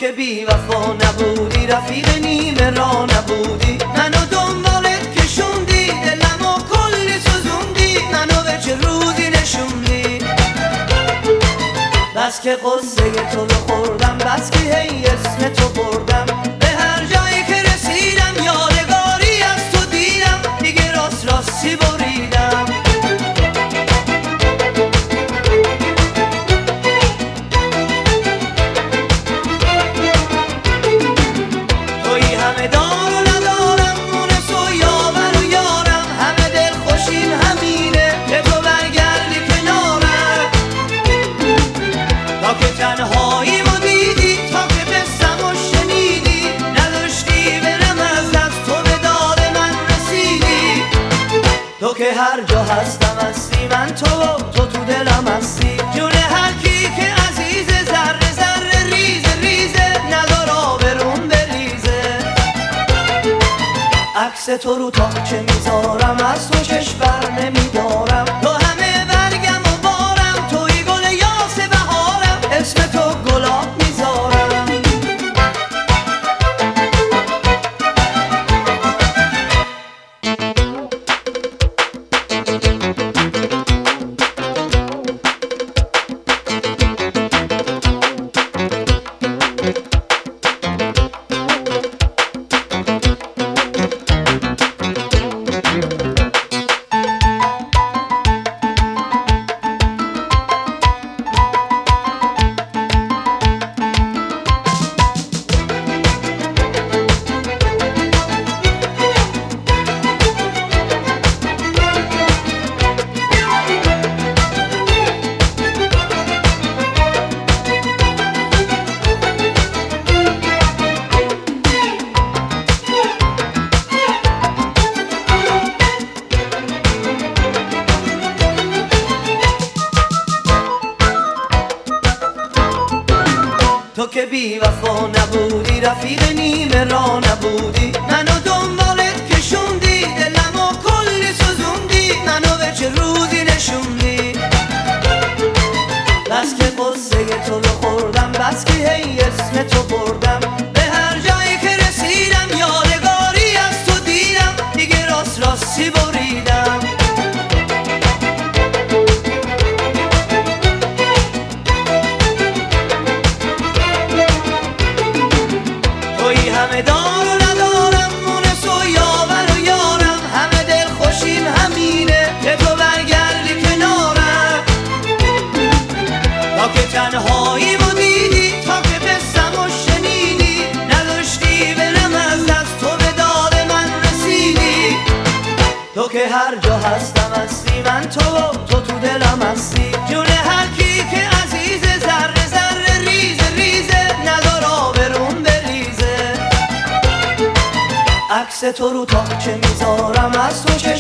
که بی وفا نبودی، رفیق نیمه را نبودی، منو دنبالت کشوندی، دلمو کلی سوزوندی، منو به چه روزی نشوندی. بس که قصه تو رو خوردم، بس که هی اسم تو بردم، به هر جایی که رسیدم یادگاری از تو دیدم، دیگه راست راستی بریدم. تویی همه دار و ندارم، مونس و یاور و یارم، همه دل خوشیم همینه که تو برگردی کنارم. تا که تنهاییمو دیدی، تا که بستم و شنیدی، نداشتی برم از دست، تو به داد من رسیدی. تو که هر جا هستم هستی، من تو تو دلم هستی، جون هر کی که عزیزه، ذره ذره ریزه ریزه، ندار آبروم بریزه. عکس تو رو تاقچه میذارم، از تو چشم بر نمیدارم، تو همه برگم و بارم، توی گل یاس بهارم، اسم تو گلاب میذارم. تو که بی وفا نبودی، رفیق نیمه را نبودی، منو دنبالت کشوندی، دلمو کلی سوزوندی، منو به چه روزی نشوندی. بس که قصه تو رو خوردم، بس که هی اسم تو بردم، به هر جایی که رسیدم یادگاری از تو دیدم، دیگه راست راستی بریدم. تویی همه دار و ندارم، مونس و یاور و یارم، همه دل خوشیم همینه که تو برگردی کنارم. تا که تنهاییمو دیدی، تا که بستم و شنیدی، نداشتی برم از دست، تو به داد من رسیدی. تو که هر جا هستم هستی، من تو تو دلم هستی، جون هر کی که عزیزه، ذره ذره ریزه ریزه، ندار آبروم بریزه. عکس تو رو تاقچه میذارم، از تو